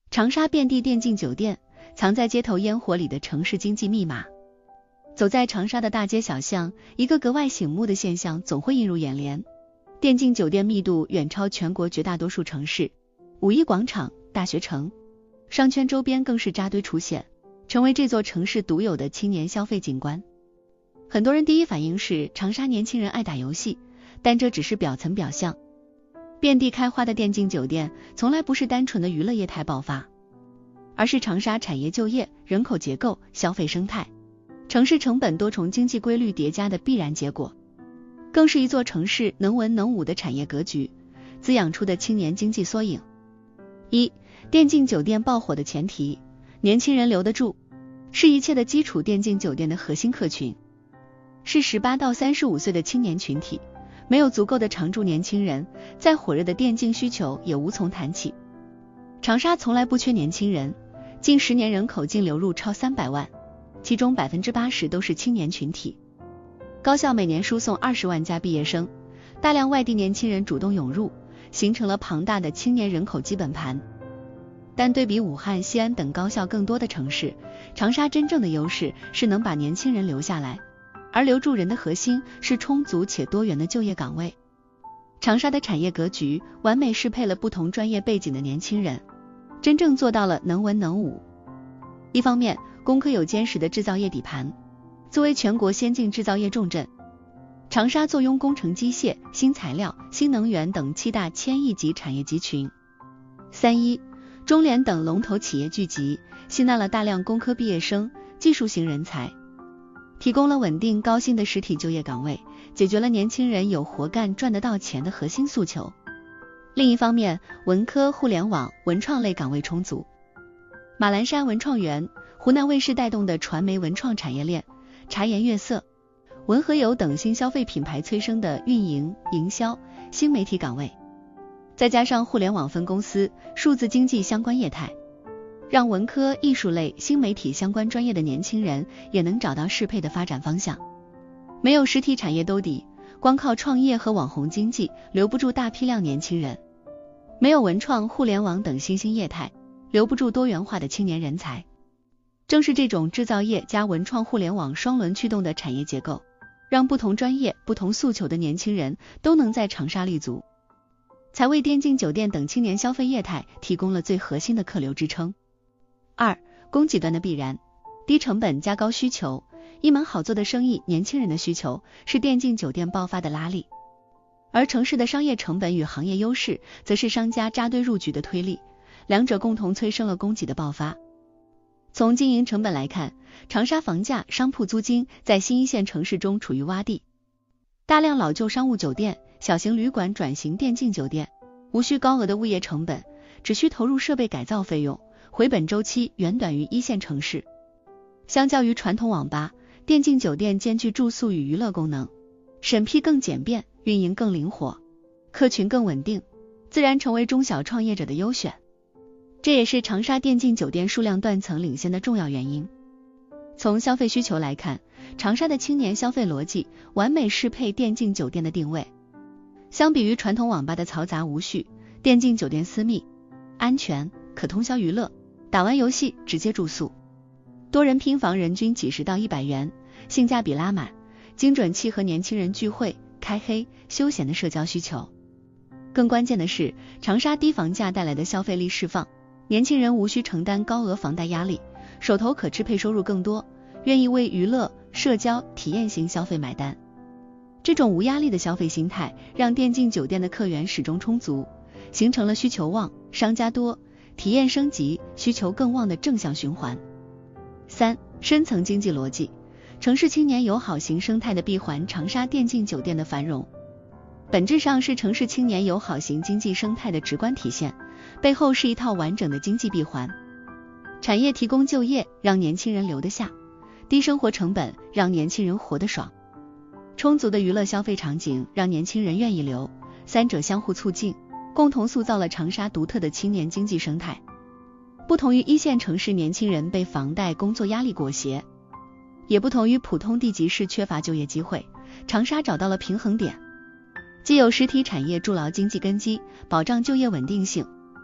长沙遍地电竞酒店，藏在街头烟火里的城市经济密码。走在长沙的大街小巷，一个格外醒目的现象总会映入眼帘，电竞酒店密度远超全国绝大多数城市，五一广场、大学城、商圈周边更是扎堆出现，成为这座城市独有的青年消费景观。很多人第一反应是长沙年轻人爱打游戏，但这只是表层表象。遍地开花的电竞酒店从来不是单纯的娱乐业态爆发，而是长沙产业就业、人口结构、消费生态、城市成本多重经济规律叠加的必然结果，更是一座城市能文能武的产业格局滋养出的青年经济缩影。一、电竞酒店爆火的前提，年轻人留得住，是一切的基础。电竞酒店的核心客群是18到35岁的青年群体，没有足够的常住年轻人，再火热的电竞需求也无从谈起。长沙从来不缺年轻人，近10年人口净流入超300万，其中80%都是青年群体。高校每年输送20万家毕业生，大量外地年轻人主动涌入，形成了庞大的青年人口基本盘。但对比武汉、西安等高校更多的城市，长沙真正的优势是能把年轻人留下来，而留住人的核心是充足且多元的就业岗位。长沙的产业格局完美适配了不同专业背景的年轻人，真正做到了能文能武。一方面，工科有坚实的制造业底盘，作为全国先进制造业重镇，长沙坐拥工程机械、新材料、新能源等7大千亿级产业集群。3.1中联等龙头企业聚集，吸纳了大量工科毕业生、技术型人才，提供了稳定高薪的实体就业岗位，解决了年轻人有活干赚得到钱的核心诉求。另一方面，文科、互联网、文创类岗位充足。马栏山文创园、湖南卫视带动的传媒文创产业链，茶颜悦色、文和友等新消费品牌催生的运营、营销、新媒体岗位，再加上互联网分公司、数字经济相关业态，让文科、艺术类、新媒体相关专业的年轻人也能找到适配的发展方向。没有实体产业兜底，光靠创业和网红经济留不住大批量年轻人；没有文创、互联网等新兴业态，留不住多元化的青年人才。正是这种制造业加文创互联网双轮驱动的产业结构，让不同专业、不同诉求的年轻人都能在长沙立足，才为电竞酒店等青年消费业态提供了最核心的客流支撑。2. 供给端的必然，低成本加高需求，一门好做的生意，年轻人的需求是电竞酒店爆发的拉力，而城市的商业成本与行业优势则是商家扎堆入局的推力，两者共同催生了供给的爆发。从经营成本来看，长沙房价、商铺租金在新一线城市中处于洼地，大量老旧商务酒店、小型旅馆转型电竞酒店，无需高额的物业成本，只需投入设备改造费用，回本周期远短于一线城市。相较于传统网吧，电竞酒店兼具住宿与娱乐功能，审批更简便，运营更灵活，客群更稳定，自然成为中小创业者的优选。这也是长沙电竞酒店数量断层领先的重要原因。从消费需求来看，长沙的青年消费逻辑完美适配电竞酒店的定位。相比于传统网吧的嘈杂无序，电竞酒店私密、安全，可通宵娱乐，打完游戏直接住宿。多人拼房人均几十到100元，性价比拉满，精准契合年轻人聚会、开黑、休闲的社交需求。更关键的是，长沙低房价带来的消费力释放，年轻人无需承担高额房贷压力，手头可支配收入更多，愿意为娱乐、社交、体验型消费买单。这种无压力的消费心态，让电竞酒店的客源始终充足，形成了需求旺、商家多、体验升级、需求更旺的正向循环。3. 深层经济逻辑，城市青年友好型生态的闭环。长沙电竞酒店的繁荣，本质上是城市青年友好型经济生态的直观体现，背后是一套完整的经济闭环。产业提供就业，让年轻人留得下；低生活成本，让年轻人活得爽；充足的娱乐消费场景，让年轻人愿意留。三者相互促进，共同塑造了长沙独特的青年经济生态。不同于一线城市年轻人被房贷、工作压力裹挟，也不同于普通地级市缺乏就业机会，长沙找到了平衡点，既有实体产业筑牢经济根基，保障就业稳定性，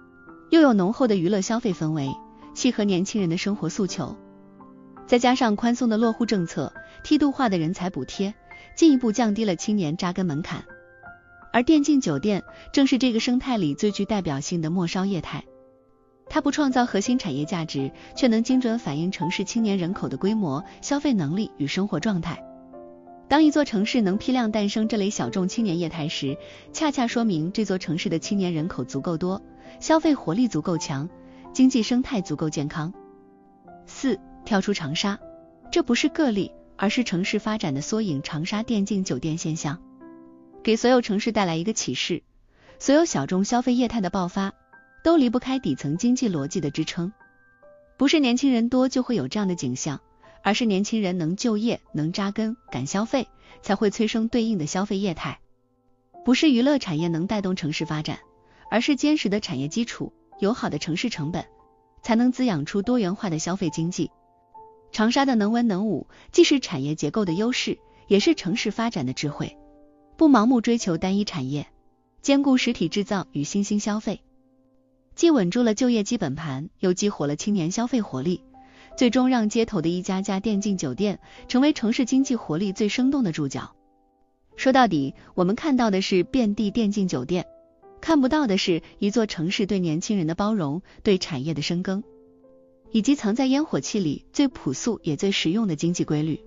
又有浓厚的娱乐消费氛围，契合年轻人的生活诉求。再加上宽松的落户政策、梯度化的人才补贴，进一步降低了青年扎根门槛。而电竞酒店正是这个生态里最具代表性的末梢业态，它不创造核心产业价值，却能精准反映城市青年人口的规模、消费能力与生活状态。当一座城市能批量诞生这类小众青年业态时，恰恰说明这座城市的青年人口足够多，消费活力足够强，经济生态足够健康。4. 跳出长沙，这不是个例，而是城市发展的缩影。长沙电竞酒店现象给所有城市带来一个启示：所有小众消费业态的爆发都离不开底层经济逻辑的支撑。不是年轻人多就会有这样的景象，而是年轻人能就业、能扎根、敢消费，才会催生对应的消费业态。不是娱乐产业能带动城市发展，而是坚实的产业基础、友好的城市成本，才能滋养出多元化的消费经济。长沙的能文能武，既是产业结构的优势，也是城市发展的智慧。不盲目追求单一产业，兼顾实体制造与新兴消费，既稳住了就业基本盘，又激活了青年消费活力，最终让街头的一家家电竞酒店成为城市经济活力最生动的注脚。说到底，我们看到的是遍地电竞酒店，看不到的是一座城市对年轻人的包容，对产业的深耕，以及藏在烟火气里最朴素也最实用的经济规律。